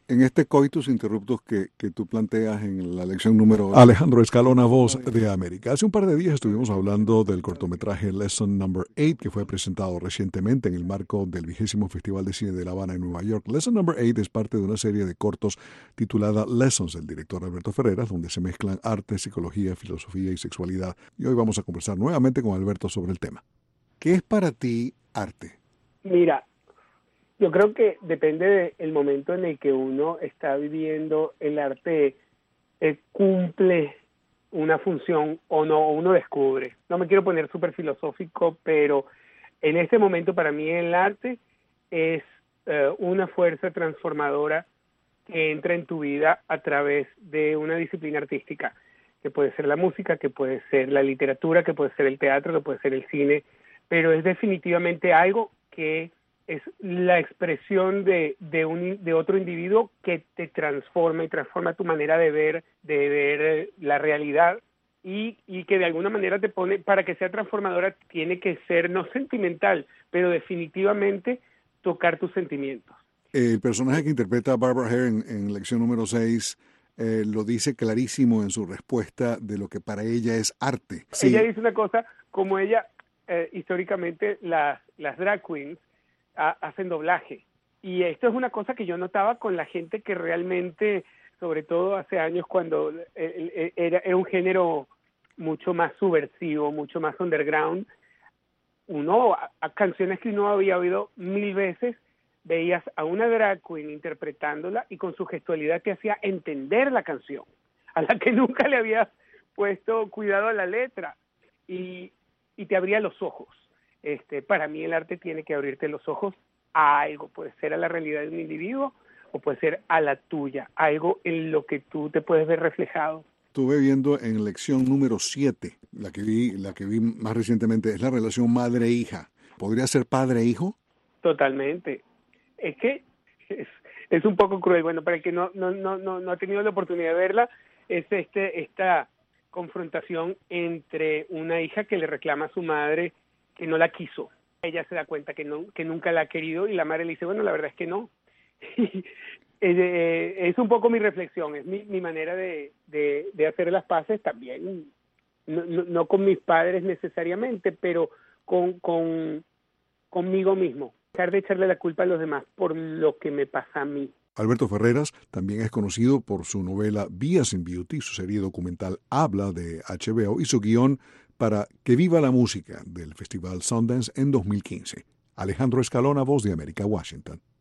En este coitus interruptus que tú planteas en la lección número 8. Alejandro Escalona, Voz de América. Hace un par de días estuvimos hablando del cortometraje Lesson Number 8, que fue presentado recientemente en el marco del 20º Festival de Cine de La Habana en Nueva York. Lesson Number 8 es parte de una serie de cortos titulada Lessons del director Alberto Ferreras, donde se mezclan arte, psicología, filosofía y sexualidad. Y hoy vamos a conversar nuevamente con Alberto sobre el tema. ¿Qué es para ti arte? Mira, yo creo que depende del momento en el que uno está viviendo. El arte cumple una función o no, o uno descubre. No me quiero poner súper filosófico, pero en este momento para mí el arte es una fuerza transformadora que entra en tu vida a través de una disciplina artística, que puede ser la música, que puede ser la literatura, que puede ser el teatro, que puede ser el cine, pero es definitivamente algo que es la expresión de otro individuo que te transforma y transforma tu manera de ver la realidad y que de alguna manera te pone, para que sea transformadora, tiene que ser no sentimental, pero definitivamente tocar tus sentimientos. El personaje que interpreta a Barbara Hare en lección número 6 lo dice clarísimo en su respuesta de lo que para ella es arte. Sí. Ella dice una cosa, como ella, históricamente, las drag queens hacen doblaje. Y esto es una cosa que yo notaba con la gente que realmente, sobre todo hace años, cuando era un género mucho más subversivo, mucho más underground, a canciones que uno había oído 1000 veces, veías a una drag queen interpretándola y con su gestualidad te hacía entender la canción, a la que nunca le habías puesto cuidado a la letra, y te abría los ojos. Para mí el arte tiene que abrirte los ojos a algo, puede ser a la realidad de un individuo o puede ser a la tuya, algo en lo que tú te puedes ver reflejado. Estuve viendo en lección número 7, la que vi más recientemente, es la relación madre-hija. ¿Podría ser padre-hijo? Totalmente. Es que es un poco cruel. Bueno, para el que no ha tenido la oportunidad de verla, es esta confrontación entre una hija que le reclama a su madre que no la quiso. Ella se da cuenta que nunca la ha querido y la madre le dice, bueno, la verdad es que no. Es un poco mi reflexión, es mi manera de hacer las paces también, no con mis padres necesariamente, pero conmigo mismo. Dejar de echarle la culpa a los demás por lo que me pasa a mí. Alberto Ferreras también es conocido por su novela Vías in Beauty, su serie documental Habla de HBO y su guión para Que viva la música del Festival Sundance en 2015. Alejandro Escalona, Voz de América, Washington.